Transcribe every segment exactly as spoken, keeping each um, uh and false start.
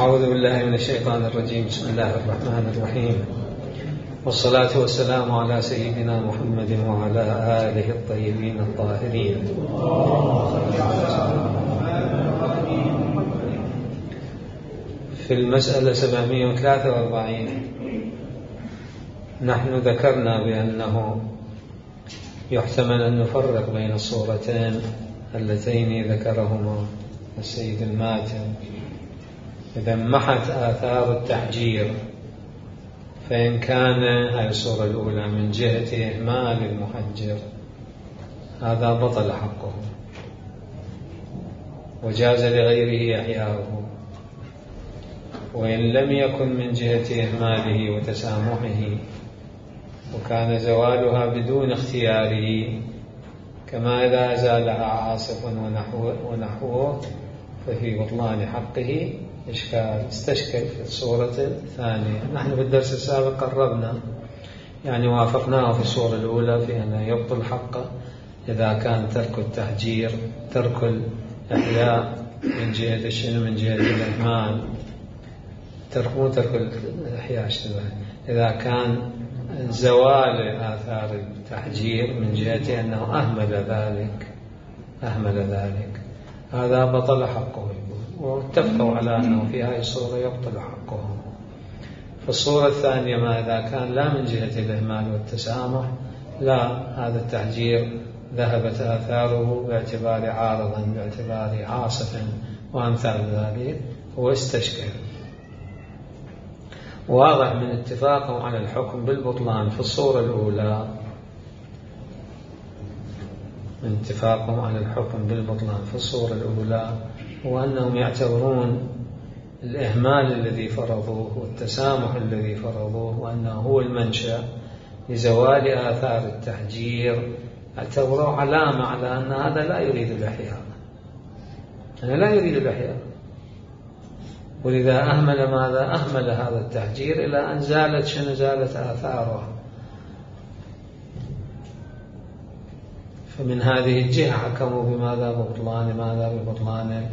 أعوذ بالله من الشيطان الرجيم. بسم الله الرحمن الرحيم، والصلاة والسلام على سيدنا محمد وعلى آله الطيبين الطاهرين. في المسألة سبعمائة وثلاثة وأربعين نحن ذكرنا بأنه يحتمل أن نفرق بين الصورتين اللتين ذكرهما السيد الماتن. إذا محت آثار التحجير فإن كان هذه الصورة الأولى من جهة إهمال المحجر هذا بطل حقه وجاز لغيره إحياؤه، وإن لم يكن من جهة إهماله وتسامحه وكان زوالها بدون اختياره كما إذا أزالها عاصف ونحوه, ونحوه ففي بطلان حقه إشكال. استشكل في الصورة الثانية. نحن في الدرس السابق قربنا يعني وافقناه في الصورة الأولى في أن يبطل حقه إذا كان ترك التحجير ترك الإحياء من جهة الشنو من جهة الإهمال، ترك مو ترك الإحياء اشتباه، إذا كان زوال آثار التحجير من جهة أنه أهمل ذلك أهمل ذلك هذا بطل حقه. واتفقوا على أنه في هذه الصورة يبطل حقه. في الصورة الثانية ما إذا كان لا من جهة الإهمال والتسامح، لا، هذا التحجير ذهبت آثاره باعتبار عارضا باعتبار عاصف وأمثال ذلك، هو استشكل. واضح من اتفاقهم على الحكم بالبطلان في الصورة الأولى من اتفاقهم على الحكم بالبطلان في الصورة الأولى وأنهم يعتبرون الإهمال الذي فرضوه والتسامح الذي فرضوه وأنه هو المنشأ لزوال آثار التحجير، اعتبروا علامة على أن هذا لا يريد الإحياء، أنا لا يريد الإحياء، ولذا أهمل ماذا؟ أهمل هذا التحجير إلى أن زالت شنو زالت آثاره. فمن هذه الجهة حكموا بماذا؟ ببطلان ماذا؟ ببطلان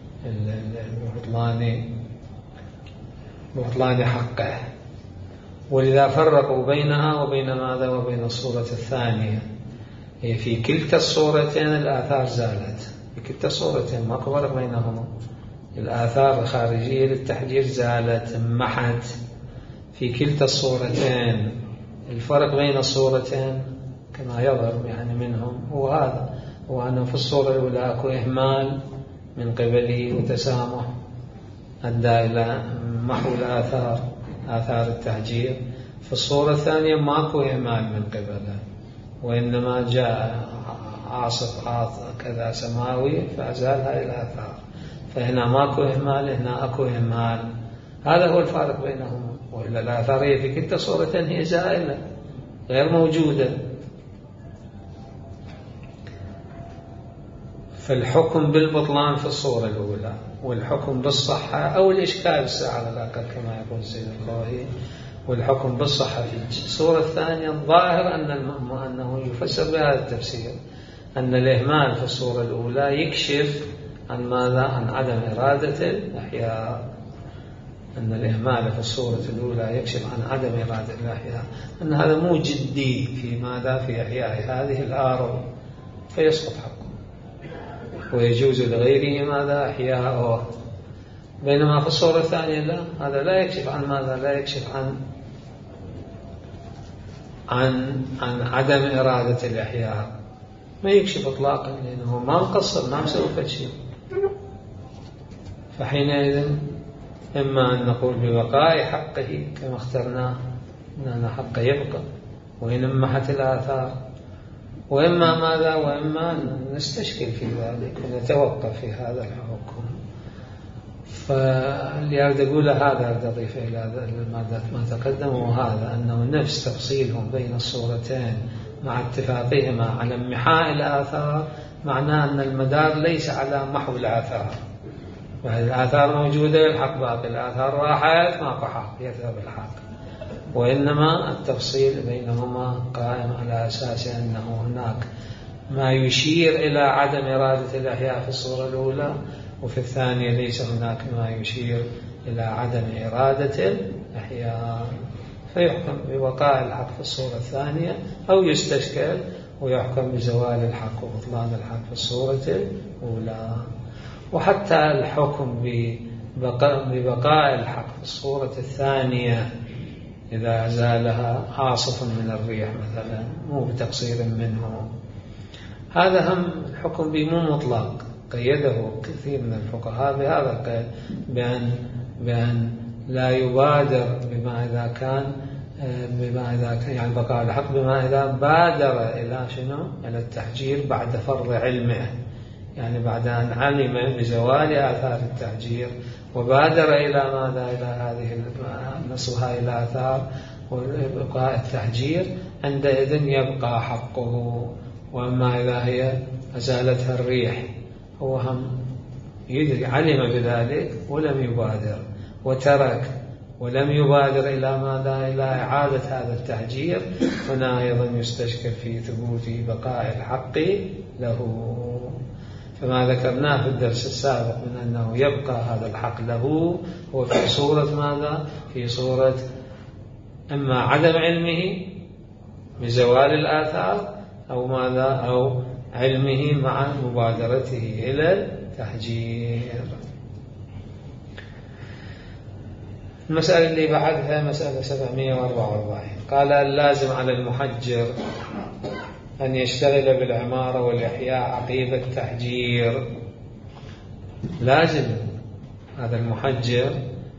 ببطلان ببطلان حقه. ولذا فرقوا بينها وبين ماذا؟ وبين الصورة الثانية. في كلتا الصورتين الآثار زالت، في كلتا الصورتين ما فرق بينهما، الآثار الخارجية للتحجير زالت محت في كلتا الصورتين. الفرق بين الصورتين كما يظهر يعني منهم هو هذا، هو أنه في الصورة الأولى أكو إهمال من قبله وتسامح أدى إلى محو الآثار آثار التحجير. في الصورة الثانية ماكو إهمال من قبله وإنما جاء عاصف كذا سماوي فأزال هذه الآثار. فهنا ماكو إهمال، هنا أكو إهمال. هذا هو الفارق بينهما. وإلا الآثار هي في كلتا صورتين هي زائلة غير موجودة. فالحكم بالبطلان في الصورة الأولى والحكم بالصحة أو الإشكال على الأقل كما يقول السيد الخوئي، والحكم بالصحة في الصورة الثانية الظاهر أن أنه يفسر بهذا التفسير أن الإهمال في الصورة الأولى يكشف عن ماذا؟ عن عدم إرادة الإحياء. أن الإهمال في الصورة الأولى يكشف عن عدم إرادة الإحياء، أن هذا مو جدي في ماذا؟ في إحياء هذه الآرض فيسقط حقه ويجوز لغيره ماذا؟ إحياءه. بينما في الصورة الثانية لا، هذا لا يكشف عن ماذا؟ لا يكشف عن عن عن عدم إرادة الإحياء، ما يكشف إطلاقا، لأنه ما مقصر ما مسوي شيء. فحينئذ إما أن نقول ببقاء حقه كما اخترناه أن حقه يبقى وإن محت الآثار، وإما ماذا؟ وإما نستشكل في ذلك ونتوقف في هذا الحكم. فاللي أريد أقوله هذا أريد أضيف إلى ما تقدم، وهذا أنه نفس تفصيلهم بين الصورتين مع اتفاقهما على محاء الآثار معناه أن المدار ليس على محو الآثار، والآثار موجودة يلحق باقي الآثار، راحت ماكو حق يذهب الحق، وإنما التفصيل بينهما قائم على أساس أنه هناك ما يشير إلى عدم إرادة الإحياء في الصورة الأولى، وفي الثانية ليس هناك ما يشير إلى عدم إرادة الإحياء، فيحكم ببقاء الحق في الصورة الثانية، أو يستشكل ويحكم بزوال الحق وبطلان الحق في الصورة الأولى. وحتى الحكم ببقاء, ببقاء الحق في الصورة الثانية إذا أزالها عاصف من الريح مثلا مو بتقصير منه، هذا هم الحكم به مو مطلق، قيده كثير من الفقهاء بهذا القيد، بأن, بأن لا يبادر بما إذا كان بما إذا كان يعني بقاء الحق بما إذا بادر إلى شنو؟ إلى التحجير بعد فرض علمه، يعني بعد أن علم بزوال آثار التحجير وبادر إلى ماذا؟ إلى هذه نصها إلى آثار وبقاء التحجير، عندئذ يبقى حقه. وأما إذا هي أزالتها الريح هو هم يدري علم بذلك ولم يبادر، وترك ولم يبادر إلى ماذا؟ إلى إعادة هذا التحجير، هنا أيضا يستشكل في ثبوت بقاء الحق له. فما ذكرناه في الدرس السابق من أنه يبقى هذا الحق له هو في صورة ماذا؟ في صورة أما عدم علمه بزوال الآثار، أو ماذا؟ أو علمه مع مبادرته إلى التحجير. المسألة اللي بعدها مسألة سبعمائة وأربعة وأربعين، قال اللازم على المحجر أن يشتغل بالعمارة والإحياء عقيب التحجير. لازم هذا المحجر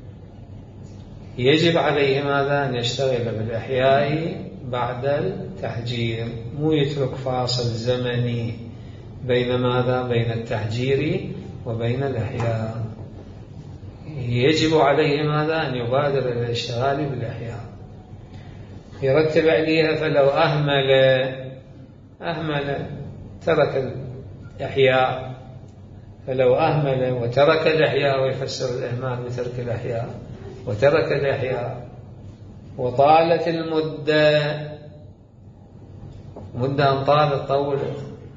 يجب عليه ماذا؟ أن يشتغل بالإحياء بعد التحجير، مو يترك فاصل زمني بين ماذا؟ بين التحجير وبين الإحياء. يجب عليه ماذا؟ أن يبادر إلى الاشتغال بالإحياء. يرتب عليها فلو أهمل أهمل ترك الإحياء، فلو أهمل وترك الإحياء، ويفسر الإهمال بترك الإحياء وترك الإحياء وطالت المدة، مدة أن طالت طولت،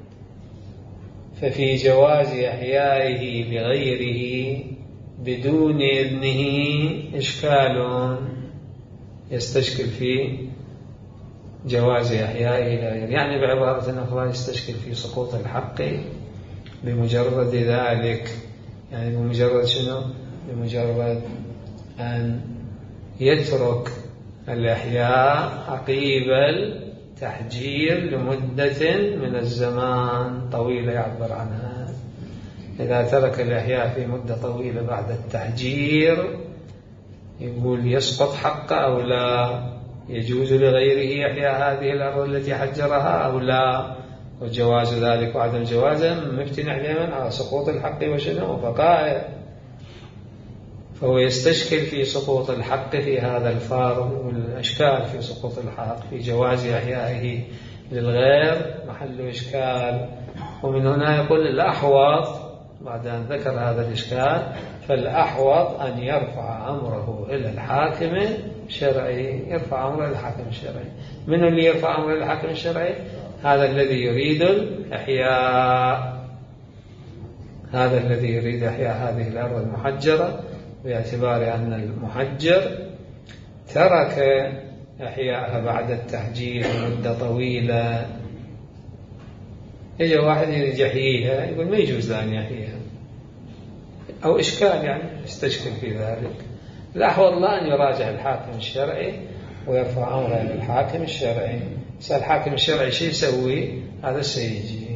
ففي جواز إحيائه بغيره بدون إذنه إشكال يستشكل في جواز إحيائه لغيره، يعني بعبارة أخرى يستشكل في سقوط الحق بمجرد ذلك، يعني بمجرد شنو؟ بمجرد أن يترك الإحياء عقيب التحجير لمدة من الزمان طويلة يعبر عنها. إذا ترك الإحياء في مدة طويلة بعد التحجير يقول يسقط حقه أو لا، يجوز لغيره إحياء هذه الأرض التي حجرها أو لا، وجواز ذلك وعدم جوازه مبتنى على سقوط الحق وشنو وبقائه. فهو يستشكل في سقوط الحق في هذا الفارق، والأشكال في سقوط الحق في جواز إحيائه للغير محل إشكال. ومن هنا يقول الأحوط بعد أن ذكر هذا الإشكال، فالأحوط أن يرفع أمره إلى الحاكم الشرعي، يرفع أمره إلى الحاكم الشرعي. من اللي يرفع أمره إلى الحاكم الشرعي؟ هذا الذي يريد الإحياء، هذا الذي يريد إحياء هذه الأرض المحجرة، باعتبار أن المحجر ترك إحياءها بعد التحجير مدة طويلة. يجي واحد يحييها يقول ما يجوز أن يحييها، أو إشكال يعني يستشكل في ذلك. الأحوط لا أن يراجع الحاكم الشرعي ويرفع أمره إلى الحاكم الشرعي، يسأل الحاكم الشرعي شيء يسوي، هذا سيجي.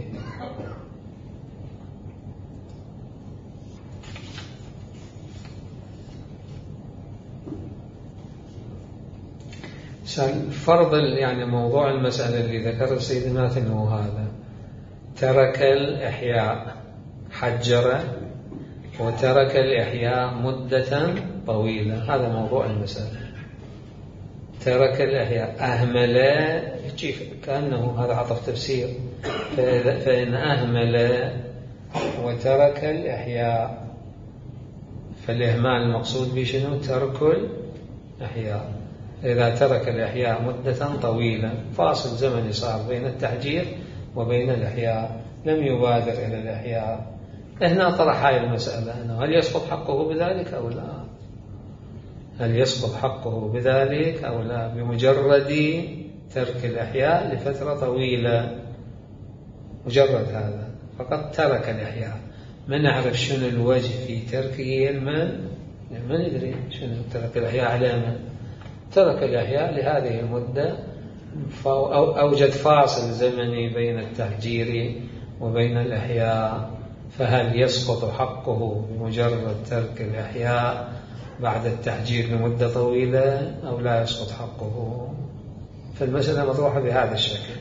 فرض يعني موضوع المسألة اللي ذكر سيدنا ثنو هذا، ترك الإحياء، حجر وترك الإحياء مدة طويلة، هذا موضوع المسألة. ترك الإحياء، أهمل، كأنه هذا عطف تفسير، فإن أهمل وترك الإحياء فالإهمال المقصود به شنو؟ ترك الإحياء. إذا ترك الإحياء مدة طويلة، فاصل زمني صار بين التحجير وبين الإحياء، لم يبادر إلى الإحياء، هنا طرح هاي المسألة أنه هل يسقط حقه بذلك أو لا. هل يسقط حقه بذلك أو لا بمجرد ترك الإحياء لفترة طويلة، مجرد هذا فقط ترك الإحياء. ما نعرف شنو الوجه في تركه المن، ما ندري شنو ترك الإحياء على من. ترك الإحياء لهذه المدة، أوجد فاصل زمني بين التهجير وبين الإحياء، فهل يسقط حقه بمجرد ترك الإحياء بعد التهجير لمدة طويلة أو لا يسقط حقه؟ فالمسألة مطروحة بهذا الشكل.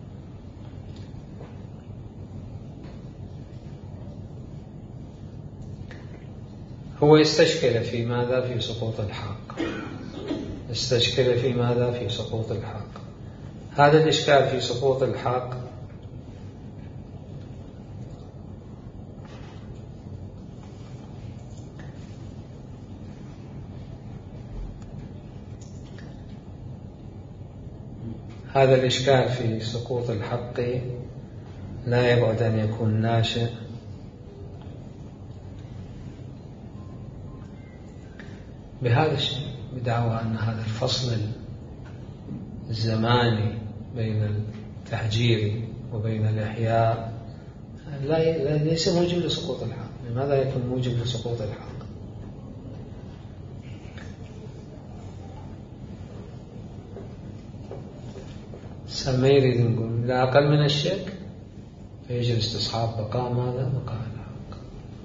هو استشكل في ماذا؟ في سقوط الحق. استشكل في ماذا؟ في سقوط الحق. هذا الإشكال في سقوط الحق هذا الإشكال في سقوط الحق لا يبعد أن يكون ناشئ بهذا الشيء، بدعوى أن هذا الفصل الزماني بين التهجير وبين الإحياء لا ليس موجب لسقوط الحق. لماذا يكون موجب لسقوط الحق؟ ما يريد نقول لا أقل من الشك، فيجب استصحاب بقاء ماذا؟ بقاء الحق.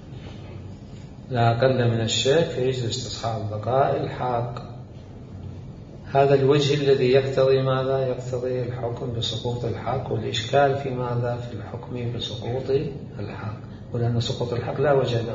لا أقل من الشك فيجب استصحاب بقاء الحق. هذا الوجه الذي يقتضي ماذا؟ يقتضي الحكم بسقوط الحق، والإشكال في ماذا؟ في الحكم بسقوط الحق، ولأن سقوط الحق لا وجه له،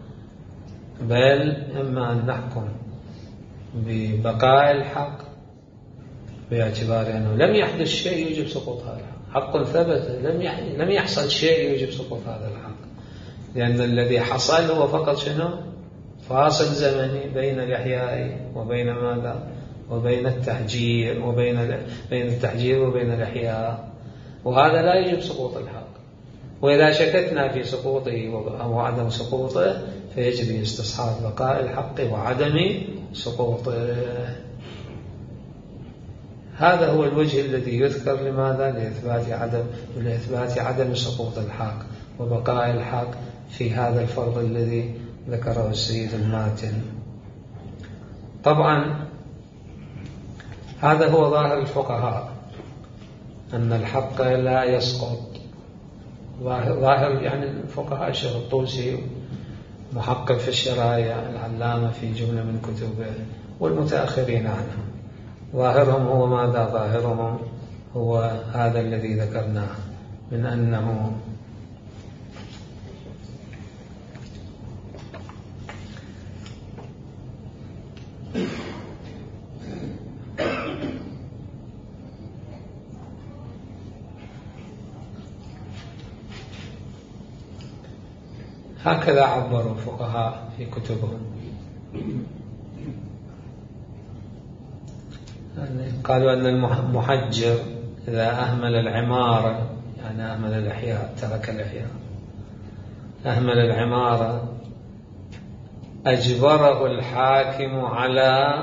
بل إما أن نحكم ببقاء الحق باعتبار أنه لم يحدث شيء يجب سقوط هذا الحق، حق ثبت لم لم يحصل شيء يجب سقوط هذا الحق، لأن الذي حصل هو فقط شنو؟ فاصل زمني بين الإحياء وبين ماذا؟ وبين التهجير وبين بين التهجير وبين الإحياء، وهذا لا يجب سقوط الحق. وإذا شككنا في سقوطه أو عدم سقوطه فيجب استصحاب بقاء الحق وعدم سقوطه. هذا هو الوجه الذي يذكر لماذا؟ لإثبات عدم لإثبات عدم سقوط الحق وبقاء الحق في هذا الفرض الذي ذكره السيد الماتن. طبعا هذا هو ظاهر الفقهاء، أن الحق لا يسقط. ظاهر يعني الفقهاء، الشيخ الطوسي محقق في الشرايع، العلامة في جملة من كتبه، والمتأخرين عنهم، ظاهرهم هو ماذا؟ ظاهرهم هو هذا الذي ذكرناه من أنه هكذا عبروا الفقهاء في كتبهم. قالوا أن المحجر إذا أهمل العمارة، يعني أهمل الإحياء، ترك الإحياء، أهمل العمارة، أجبره الحاكم على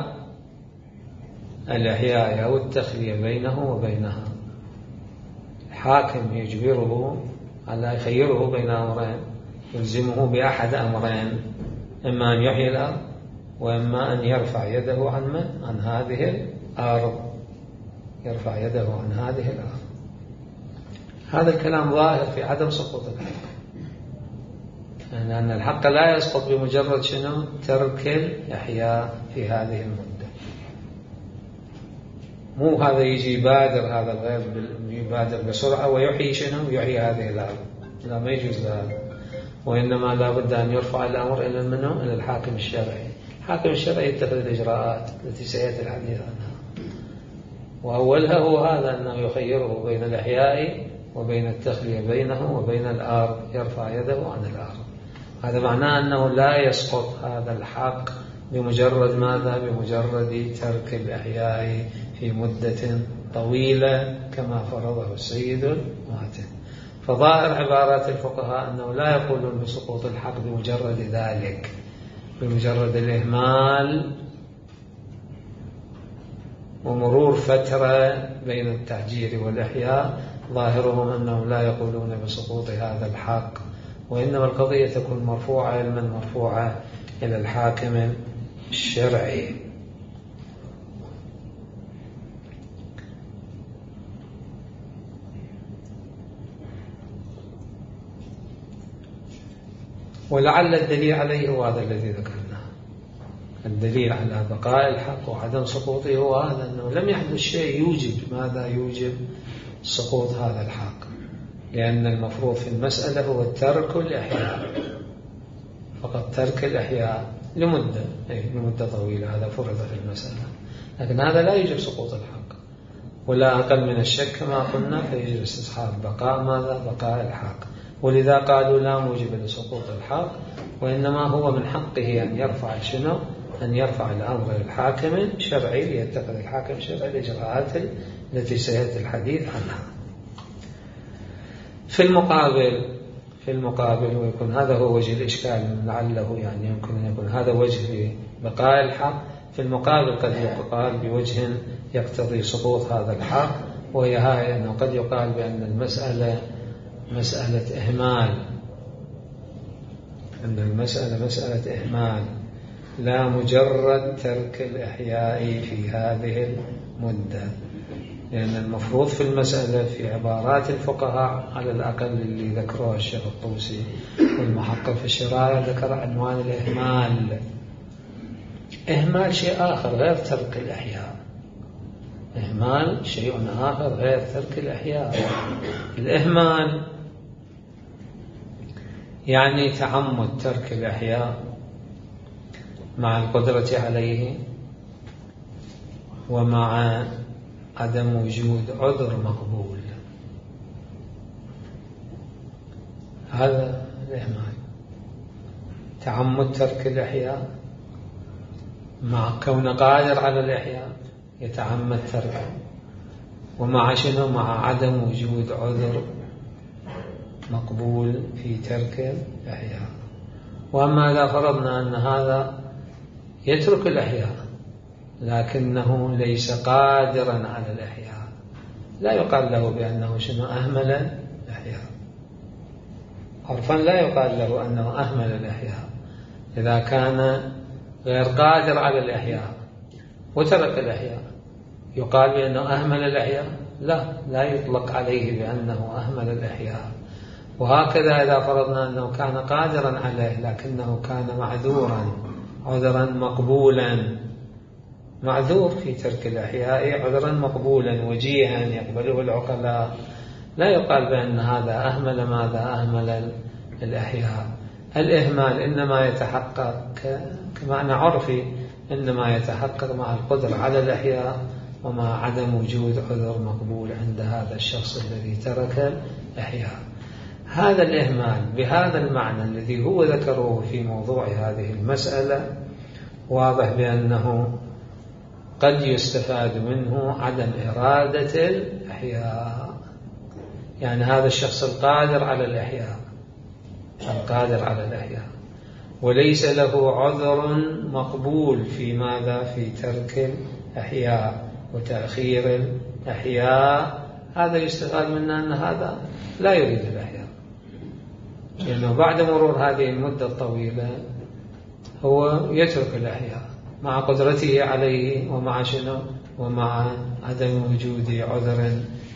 الإحياء أو التخلية بينه وبينها. الحاكم يجبره على، يخيره بين أمرين، يلزمه بأحد أمرين، إما أن يحيي الأرض وإما أن يرفع يده عن من؟ عن هذه الأرض، يرفع يده عن هذه الأرض. هذا الكلام ظاهر في عدم سقوط الحق، يعني أن الحق لا يسقط بمجرد شنو؟ ترك الإحياء في هذه المدة. مو هذا يجي يبادر، هذا الغير يبادر بسرعة ويحيي شنو؟ يحيي هذه الأرض، لا، ما يجوز هذا. وإنما لا بد أن يرفع الأمر إلى منه؟ إلى الحاكم الشرعي. الحاكم الشرعي يتخذ الإجراءات التي سيأتي الحديث عنها، وأولها هو هذا، أنه يخيره بين الإحياء وبين التخلية بينه وبين الأرض، يرفع يده عن الأرض. هذا معناه أنه لا يسقط هذا الحق بمجرد ماذا؟ بمجرد ترك الإحياء في مدة طويلة كما فرضه السيد الماتن. فظاهر عبارات الفقهاء أنه لا يقولون بسقوط الحق بمجرد ذلك، بمجرد الإهمال ومرور فترة بين التعجير والإحياء، ظاهرهم أنهم لا يقولون بسقوط هذا الحق، وإنما القضية تكون مرفوعة علما مرفوعة إلى الحاكم الشرعي. ولعل الدليل عليه هو هذا الذي ذكرناه. الدليل على بقاء الحق وعدم سقوطه هو هذا، أنه لم يحدث شيء يوجب ماذا يوجب سقوط هذا الحق، لأن المفروض في المسألة هو ترك الإحياء، فقط ترك الإحياء لمدة لمدة طويلة، هذا فرض في المسألة، لكن هذا لا يوجب سقوط الحق ولا أقل من الشك كما قلنا، فيجب استصحاب بقاء ماذا بقاء الحق. ولذا قالوا لا موجب لسقوط الحق، وإنما هو من حقه أن يرفع شنو أن يرفع الأمر للحاكم الشرعي ليتخذ الحاكم الشرعي الإجراءات التي سيأتي الحديث عنها. في المقابل في المقابل ويكون هذا هو وجه الإشكال، لعله يعني يمكن أن يكون هذا وجه لبقاء الحق. في المقابل قد يقال بوجه يقتضي سقوط هذا الحق، وهي هاي أنه قد يقال بأن المسألة مسألة إهمال، أن المسألة مسألة إهمال لا مجرد ترك الإحياء في هذه المدة، لأن المفروض في المسألة في عبارات الفقهاء على الأقل اللي ذكروها الشيخ الطوسي والمحقق في الشرائع ذكر عنوان الإهمال. إهمال شيء آخر غير ترك الإحياء، إهمال شيء آخر غير ترك الإحياء. الإهمال يعني تعمد ترك الإحياء مع القدرة عليه ومع عدم وجود عذر مقبول، هذا الإهمال. تعمد ترك الإحياء مع كون قادر على الإحياء يتعمد تركه، ومع شنو مع عدم وجود عذر مقبول في ترك الإحياء. وأما إذا فرضنا أن هذا يترك الإحياء لكنه ليس قادرا على الإحياء، لا يقال له بأنه شنو أهمل الإحياء، عرفا لا يقال له أنه أهمل الإحياء. إذا كان غير قادر على الإحياء وترك الإحياء يقال بأنه أهمل الإحياء؟ لا، لا يطلق عليه بأنه أهمل الإحياء. وهكذا إذا فرضنا أنه كان قادرا عليه لكنه كان معذورا عذرا مقبولا، معذور في ترك الإحياء عذرا مقبولا وجيها يقبله العقلاء، لا يقال بأن هذا أهمل ماذا أهمل الإحياء. الإهمال إنما يتحقق كمعنى عرفي، إنما يتحقق مع القدرة على الإحياء ومع عدم وجود عذر مقبول عند هذا الشخص الذي ترك الإحياء. هذا الإهمال بهذا المعنى الذي هو ذكره في موضوع هذه المسألة واضح بأنه قد يستفاد منه عدم إرادة الإحياء، يعني هذا الشخص القادر على الإحياء القادر على الإحياء وليس له عذر مقبول في ماذا في ترك الإحياء وتأخير الإحياء، هذا يستفاد منه أن هذا لا يريد الإحياء، لأنه بعد مرور هذه المدة الطويلة هو يترك الإحياء مع قدرته عليه ومع شنو ومع عدم وجود عذر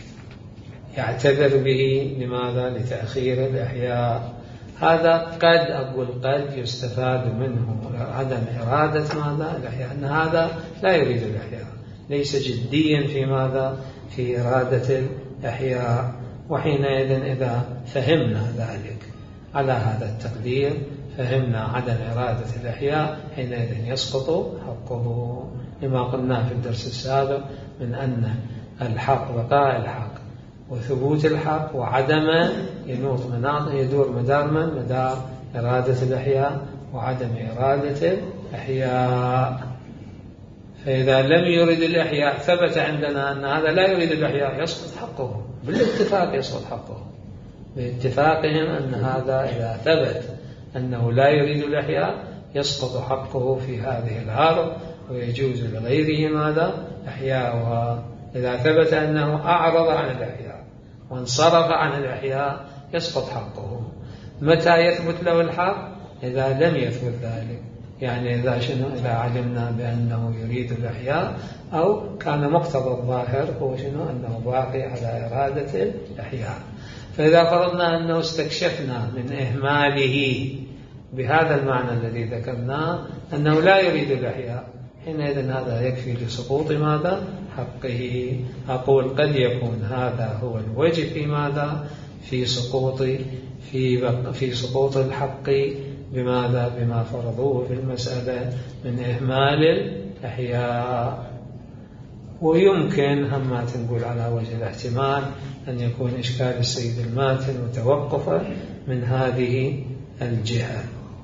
يعتذر به لماذا لتأخير الإحياء. هذا قد أقول قد يستفاد منه عدم إرادة ماذا الإحياء، أن هذا لا يريد الإحياء، ليس جديا في ماذا في إرادة الإحياء. وحينئذ إذا فهمنا ذلك على هذا التقدير فهمنا عدم إرادة الإحياء، حينئذ يسقط حقه، لما قلنا في الدرس السابق من أن الحق بقاء الحق وثبوت الحق وعدم ينوط مناط يدور مدار من مدار إرادة الإحياء وعدم إرادة الإحياء. فإذا لم يرد الإحياء ثبت عندنا أن هذا لا يريد الإحياء يسقط حقه بالاتفاق، يسقط حقه باتفاقهم أن هذا إذا ثبت أنه لا يريد الإحياء يسقط حقه في هذه العارض. ويجوز لغيره ماذا؟ إحياؤها. إذا ثبت أنه أعرض عن الإحياء وانصرف عن الإحياء يسقط حقه. متى يثبت له الحق؟ إذا لم يثبت ذلك، يعني إذا شنو؟ إذا علمنا بأنه يريد الإحياء أو كان مقتضى الظاهر هو شنو؟ أنه باقي على إرادة الإحياء. فإذا فرضنا أنه استكشفنا من إهماله بهذا المعنى الذي ذكرناه أنه لا يريد الإحياء، حينئذ هذا يكفي لسقوط ماذا؟ حقه. أقول قد يكون هذا هو الوجه في ماذا؟ في سقوط في في سقوط الحق بماذا؟ بما فرضوه في المسألة من إهمال الإحياء. ويمكن هم ما تنقول على وجه الاحتمال أن يكون إشكال السيد الماتن وتوقفه من هذه الجهة،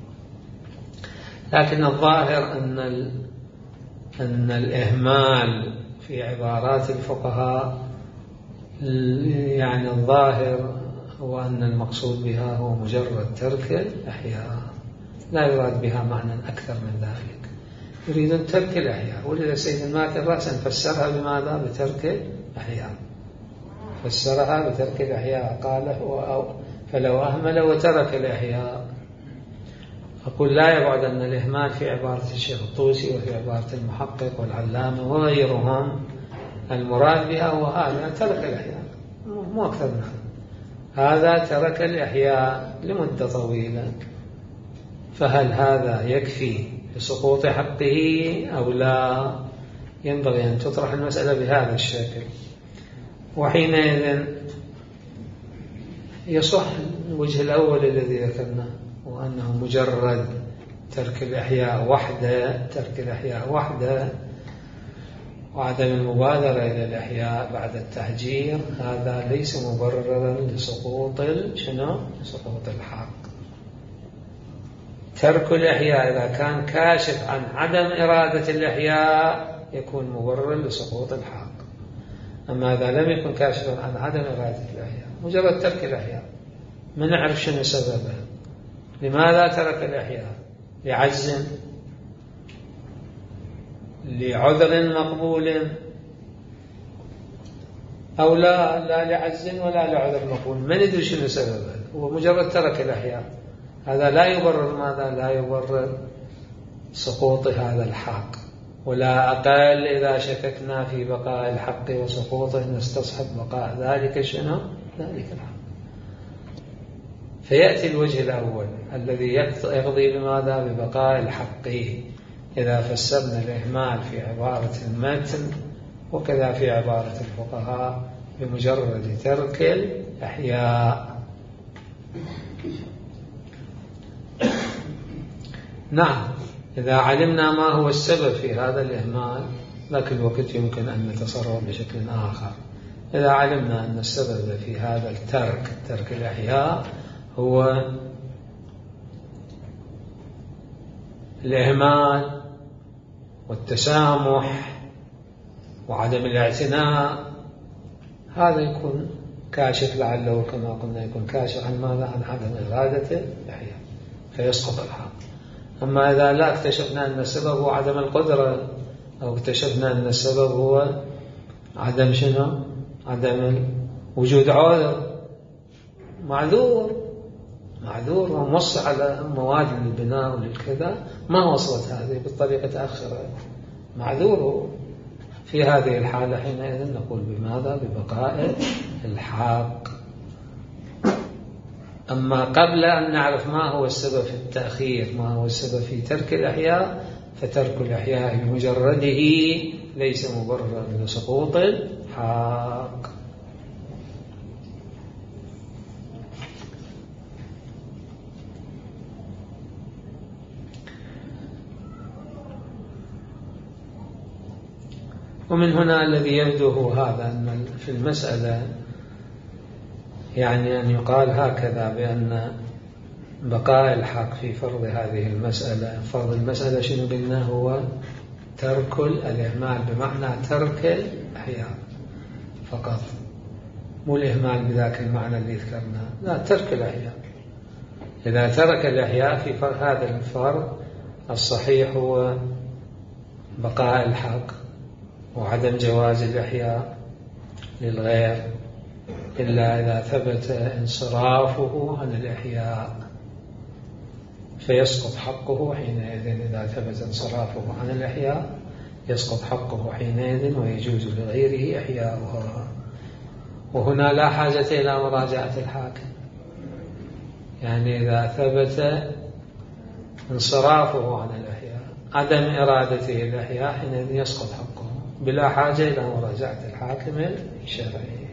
لكن الظاهر أن أن الإهمال في عبارات الفقهاء يعني الظاهر هو أن المقصود بها هو مجرد ترك الإحياء، لا يراد بها معنى أكثر من ذلك، يريدون ترك الإحياء. ولذا سيد الماتن رأسا فسرها بماذا؟ بترك الإحياء، فسرها بترك الإحياء، قال فلو أهمل وترك الإحياء. أقول لا يبعد أن الإهمال في عبارة الشيخ الطوسي وفي عبارة المحقق والعلامة وغيرهم المراد بها وهذا ترك الإحياء، مو أكثر من هذا، هذا ترك الإحياء لمدة طويلة. فهل هذا يكفي لسقوط حقه أو لا؟ ينبغي أن تطرح المسألة بهذا الشكل. وحينئذ يصح الوجه الأول الذي ذكرناه، وأنه مجرد ترك الإحياء وحده، ترك الإحياء وحده وعدم المبادرة إلى الإحياء بعد التهجير، هذا ليس مبررا لسقوط شنو؟ لسقوط الحق. ترك الإحياء إذا كان كاشف عن عدم إرادة الإحياء يكون مبررا لسقوط الحق. أما إذا لم يكن كاشفا عن عدم إرادة الإحياء، مجرد ترك الإحياء، ما نعرف شنو سببه، لماذا ترك الإحياء؟ لعجز، لعذر مقبول، أو لا لا لعجز ولا لعذر مقبول، ما ندري شنو سببه، هو مجرد ترك الإحياء. هذا لا يبرر ماذا؟ لا يبرر سقوط هذا الحق. ولا أقل إذا شككنا في بقاء الحق وسقوطه نستصحب بقاء ذلك شنو؟ ذلك الحق. فيأتي الوجه الأول الذي يقضي بماذا؟ ببقاء الحق، إذا فسرنا الإهمال في عبارة المتن وكذا في عبارة الفقهاء بمجرد ترك الإحياء. نعم، إذا علمنا ما هو السبب في هذا الإهمال لكن الوقت يمكن أن نتصرف بشكل آخر. إذا علمنا أن السبب في هذا الترك، ترك الإحياء، هو الإهمال والتسامح وعدم الاعتناء، هذا يكون كاشف لعله كما قلنا يكون كاشف عن ماذا؟ عن عدم إرادة الإحياء فيسقط الحق. أما إذا لا اكتشفنا أن السبب هو عدم القدرة، أو اكتشفنا أن السبب هو عدم شنو؟ عدم وجود عذر، معذور معذور وموصى على مواد للبناء وللكذا، ما وصلت هذه بالطريقة أخرى، معذور. في هذه الحالة حينئذ نقول بماذا؟ ببقاء الحق. أما قبل أن نعرف ما هو السبب في التأخير، ما هو السبب في ترك الإحياء، فترك الإحياء بمجرده ليس مبررا لسقوط الحق. ومن هنا الذي يبدو هو هذا، أن في المسألة يعني أن يقال هكذا بأن بقاء الحق في فرض هذه المسألة، فرض المسألة شنو قلنا؟ هو ترك الإهمال، بمعنى ترك الإحياء فقط، مو الإهمال بذاك المعنى اللي ذكرناه، لا، ترك الإحياء. إذا ترك الإحياء في فرض هذا الفرض الصحيح هو بقاء الحق وعدم جواز الإحياء للغير إلا إذا ثبت انصرافه عن الإحياء، فيسقط حقه حينئذ. إذا ثبت انصرافه عن الإحياء يسقط حقه حينئذ ويجوز لغيره إحياؤها. وهنا لا حاجة إلى مراجعة الحاكم، يعني إذا ثبت انصرافه عن الإحياء، عدم إرادته الإحياء، حينئذ يسقط حقه بلا حاجة إلى مراجعة الحاكم الشرعي.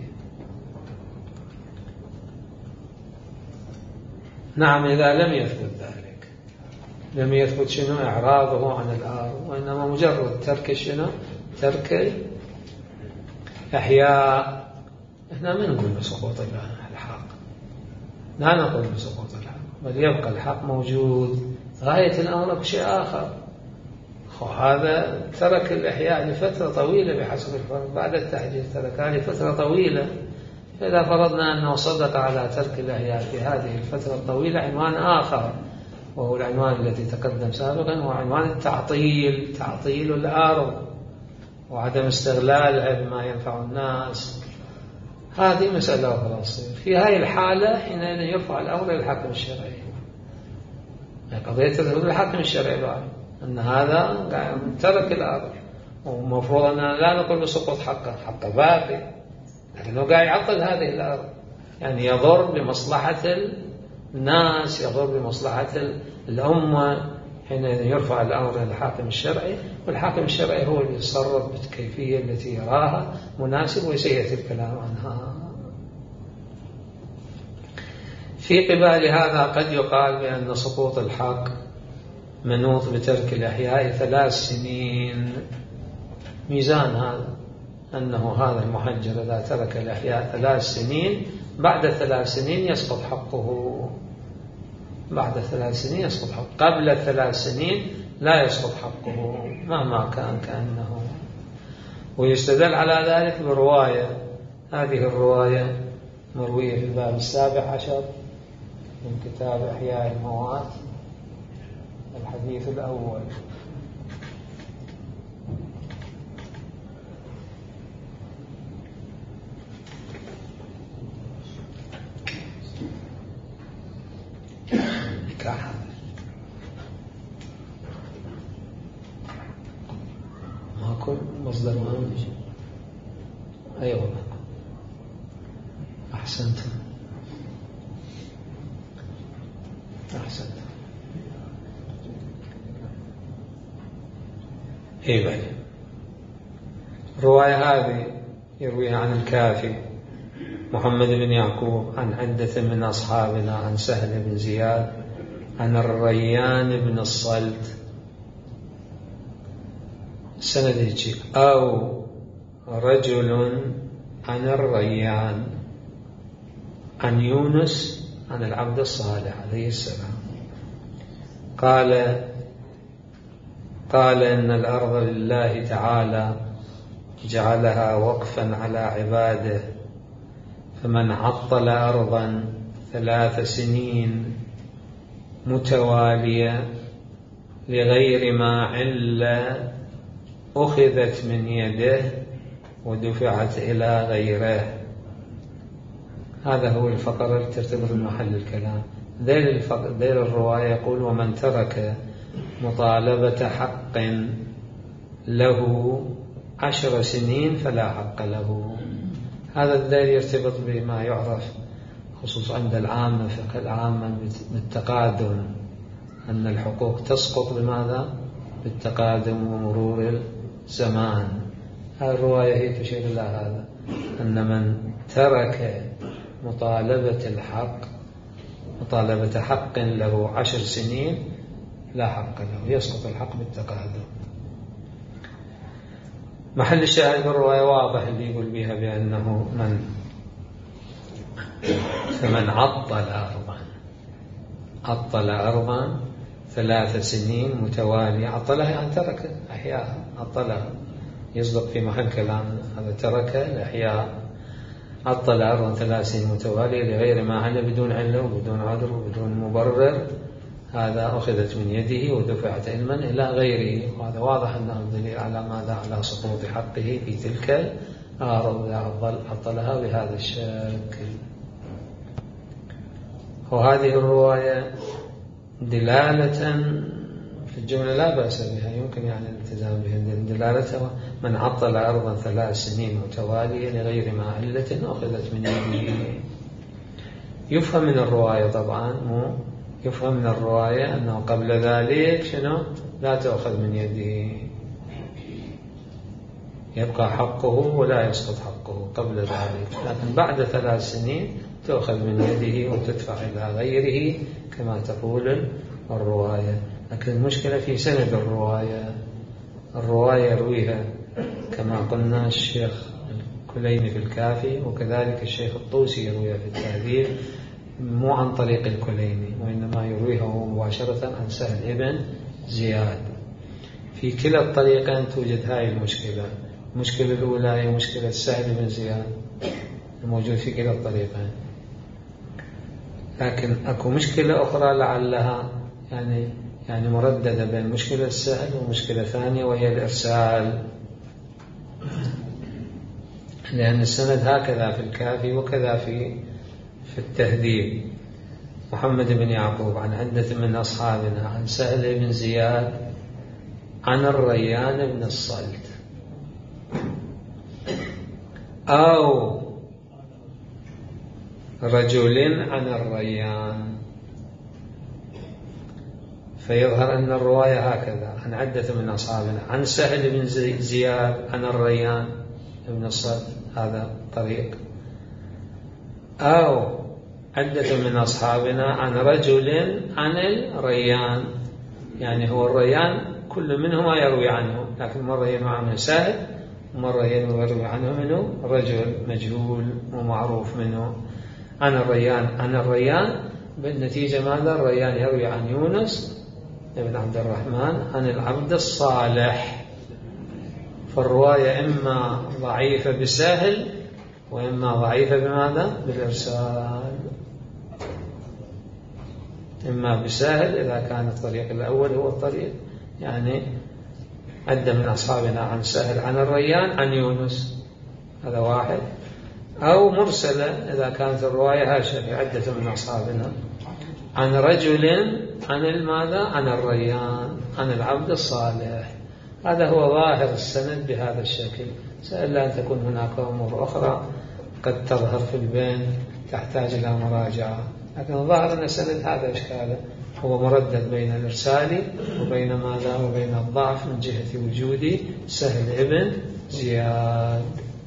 نعم، إذا لم يثبت ذلك، لم يثبت شنو إعراضه عن الآر، وإنما مجرد ترك شنو ترك الإحياء. إحنا ما نقول بسقوط الحق، لا نقول بسقوط الحق، بل يبقى الحق موجود. غاية الأمر بشيء آخر، هذا ترك الإحياء لفترة طويلة بحسب الفرض، بعد التحجير تركها لفترة طويلة. فإذا فرضنا أنه صدق على ترك الإحياء في هذه الفترة الطويلة، عنوان آخر وهو العنوان الذي تقدم سابقا، هو عنوان التعطيل، تعطيل الأرض وعدم استغلالها بما ينفع الناس. هذه مسألة أخرى تصير في هذه الحالة، حينئذ يرفع الأمر للحاكم الشرعي. قضية تذهب للحاكم الشرعي بعد أن هذا ترك الأرض، ومفروض أننا لا نقول بسقوط حقه، حقه باقي، لكنه قاعد يعطل هذه الأرض، يعني يضر بمصلحة الناس، يضر بمصلحة الأمة. حينئذ يرفع الأمر للحاكم الشرعي، والحاكم الشرعي هو اللي يتصرف بالكيفية التي يراها مناسب وسيأتي الكلام عنها. في قبال هذا قد يقال بأن سقوط الحق منوط بترك الإحياء ثلاث سنين. ميزان هذا أنه هذا المحجر إذا ترك الإحياء ثلاث سنين، بعد ثلاث سنين يسقط حقه، بعد ثلاث سنين يسقط حقه، قبل ثلاث سنين لا يسقط حقه مهما كان كأنه. ويستدل على ذلك برواية، هذه الرواية مروية في الباب السابع عشر من كتاب إحياء الموات، الحديث الأول. ماكو مصدر مهم. أيوة أحسنت أحسنت إيه بل الرواية هذه يرويها عن الكافي محمد بن يعقوب عن عدة من أصحابنا، عن سهل بن زياد عن الريان بن الصلت، سند يجي أو رجل عن الريان عن يونس عن العبد الصالح عليه السلام قال قال إن الأرض لله تعالى جعلها وقفا على عباده، فمن عطل أرضا ثلاث سنين متوالية لغير ما علة أخذت من يده ودفعت إلى غيره. هذا هو الفقرة اللي ترتبط بمحل الكلام. ذيل الرواية يقول ومن ترك مطالبة حق له عشر سنين فلا حق له. هذا الذيل يرتبط بما يعرف خصوصا عند العامة، فقه العامة، بالتقادم، أن الحقوق تسقط بماذا؟ بالتقادم ومرور الزمان. هذه الرواية هي تشير إلى هذا، أن من ترك مطالبة الحق مطالبة حق له عشر سنين لا حق له، يسقط الحق بالتقادم. محل الشاهد بالرواية واضح اللي يقول بها بأنه من فمن عطل أرضا عطل أرضا ثلاث سنين متوالية، عطلها يعني ترك أحياء، عطلها يصدق في محل كلام هذا، ترك الأحياء، عطل أرضا ثلاث سنين متوالية لغير ما علة، بدون علة وبدون عذر وبدون مبرر، هذا أخذت من يده ودفعت علما إلى غيره، وهذا واضح أنه دليل على ماذا؟ على سقوط حقه في تلك الأرض إذا عطلها بهذا الشكل. وهذه الرواية دلالة في الجملة لا بأس بها، يمكن يعني الالتزام بها. دلالتها من عطل أرضا ثلاث سنين متوالية لغير ما علة أخذت من يده. يفهم من الرواية طبعا مو يفهم من الرواية أنه قبل ذلك شنو؟ لا تأخذ من يده، يبقى حقه ولا يسقط حقه قبل ذلك، لكن بعد ثلاث سنين تأخذ من يده وتدفع إلى غيره كما تقول الرواية. لكن المشكلة في سند الرواية. الرواية يرويها كما قلنا الشيخ الكليني في الكافي، وكذلك الشيخ الطوسي يرويها في التهذيب، مو عن طريق الكليني، وإنما يرويها مباشرة عن سهل ابن زياد. في كلا الطريقين توجد هاي المشكلة. المشكلة الأولى هي مشكلة سهل بن زياد الموجود في كلا الطريقين، لكن أكو مشكلة أخرى لعلها يعني يعني مرددة بين مشكلة السهل ومشكلة ثانية، وهي الإرسال، لأن السند هكذا في الكافي وكذا في في التهذيب. محمد بن يعقوب عن عدة من أصحابنا عن سهل بن زياد عن الريان بن الصلت، أو رجل عن الريان، فيظهر أن الرواية هكذا عن عدة من أصحابنا عن سهل بن زياد عن الريان بن الصلت، هذا طريق، أو عدة من أصحابنا عن رجل عن الريان، يعني هو الريان كل منهما يروي عنه، لكن مرة يروي عنه سهل ومرة يروي عنه منه رجل مجهول ومعروف منه. عن الريان عن الريان بالنتيجة ماذا؟ الريان يروي عن يونس بن عبد الرحمن عن العبد الصالح، فالرواية إما ضعيفة بسهل وإما ضعيفة بماذا؟ بالإرسال. إما بسهل إذا كان الطريق الأول هو الطريق يعني عدة من أصحابنا عن سهل عن الريان عن يونس، هذا واحد، أو مرسلة إذا كانت الرواية هكذا عدة من أصحابنا عن رجل عن الماذا؟ عن الريان عن العبد الصالح. هذا هو ظاهر السند بهذا الشكل، إلا أن تكون هناك أمور أخرى قد تظهر في البين تحتاج إلى مراجعة، لكن ظاهر أن السند هذا إشكاله هو مردد بين الإرسال وبين ماذا؟ وبين الضعف من جهة وجود سهل ابن زياد.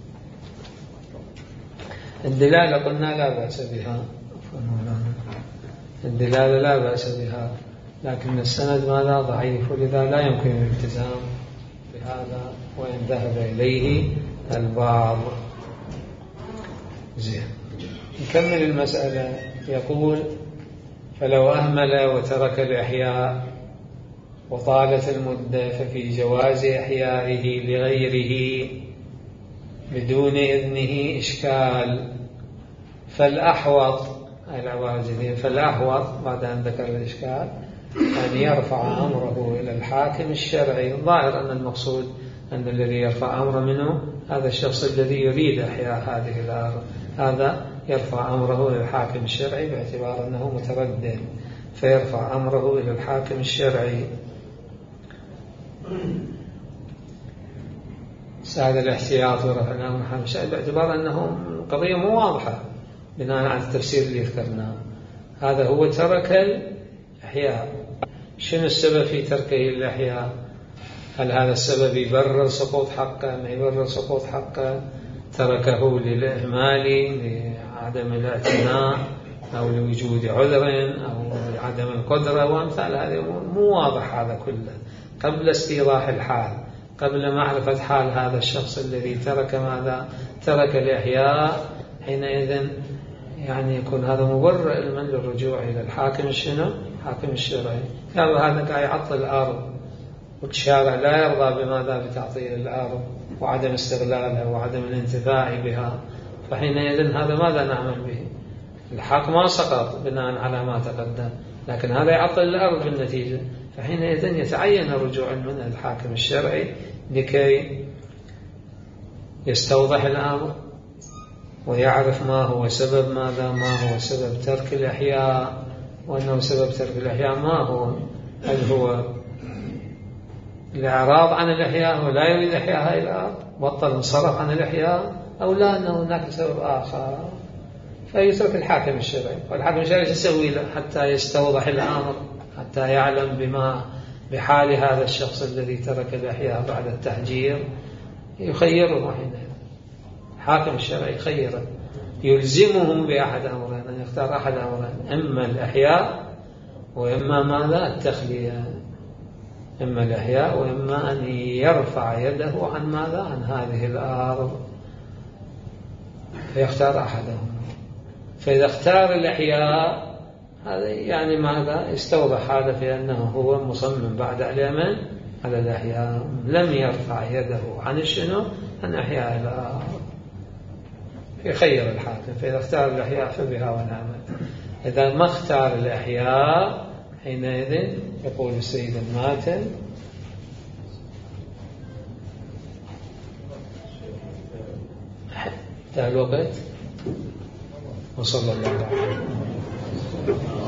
الدلالة قلنا لا بأس بها، الدلالة لا بأس بها، لكن السند ماذا؟ ضعيف، ولذا لا يمكن الالتزام بهذا وإن ذهب إليه البعض. زين، نكمل المسألة. يقول: فلو أهمل وترك الإحياء وطالت المدة ففي جواز إحيائه لغيره بدون إذنه إشكال، فالأحوط العبارة الجديدة فالأحوط بعد أن ذكر الإشكال أن يرفع أمره إلى الحاكم الشرعي. الظاهر أن المقصود أن الذي يرفع أمره منه هذا الشخص الذي يريد إحياء هذه الأرض، هذا يرفع أمره إلى الحاكم الشرعي باعتبار أنه متردد، فيرفع أمره إلى الحاكم الشرعي. ساد الاحتياط ورفع أمره الحاكم الشرعي باعتبار أنه قضية مو واضحة بناء على التفسير اللي ذكرناه. هذا هو ترك الإحياء. شنو السبب في تركه الإحياء؟ هل هذا السبب يبرر سقوط حقه؟ ما يبرر سقوط حقه. تركه للإهمال، لعدم الاعتناء، أو لوجود عذر، أو لعدم القدرة، وأمثال هذه مو واضح هذا كله قبل استيضاح الحال، قبل معرفة حال هذا الشخص الذي ترك ماذا؟ ترك الإحياء. حينئذ يعني يكون هذا مبرر لمن للرجوع إلى الحاكم الشنو؟ الحاكم الشرعي. قالوا هذا قاعد يعطل الأرض، والشارع لا يرضى بماذا؟ بتعطيل الأرض وعدم استغلالها وعدم الانتفاع بها، فحينئذ هذا ماذا نعمل به؟ الحق ما سقط بناء على ما تقدم، لكن هذا يعطل الأرض بالنتيجة. فحينئذ يتعين الرجوع من الحاكم الشرعي لكي يستوضح الأمر ويعرف ما هو سبب ماذا، ما هو سبب ترك الإحياء، وأنه سبب ترك الإحياء ما هو، هل هو الإعراض عن الإحياء ولا يريد إحياء هذه الأرض بطل انصرف عن الإحياء، أو لا أنه هناك سبب آخر. فيترك الحاكم الشرعي، والحاكم الشرعي يسوي له حتى يستوضح الأمر، حتى يعلم بما بحال هذا الشخص الذي ترك الإحياء بعد التحجير، يخيره حينئذ. الحاكم الشرعي خيره، يلزمه بأحد أمرين، أن يختار أحد أمرين، إما الإحياء وإما ماذا؟ التخلية. إما الإحياء وإما أن يرفع يده عن ماذا؟ عن هذه الأرض، فيختار أحدهم. فإذا اختار الإحياء هذا يعني ماذا؟ يستوضح هذا في أنه هو مصمم بعد اليمن على الإحياء، لم يرفع يده عن الشنو؟ عن إحياء الأرض. يخير الحاكم، فإذا اختار الإحياء فبها ونعمت. إذا ما اختار الإحياء حينئذ يقول السيد الماتن: انتهى الوقت، وصلى الله عليه وسلم.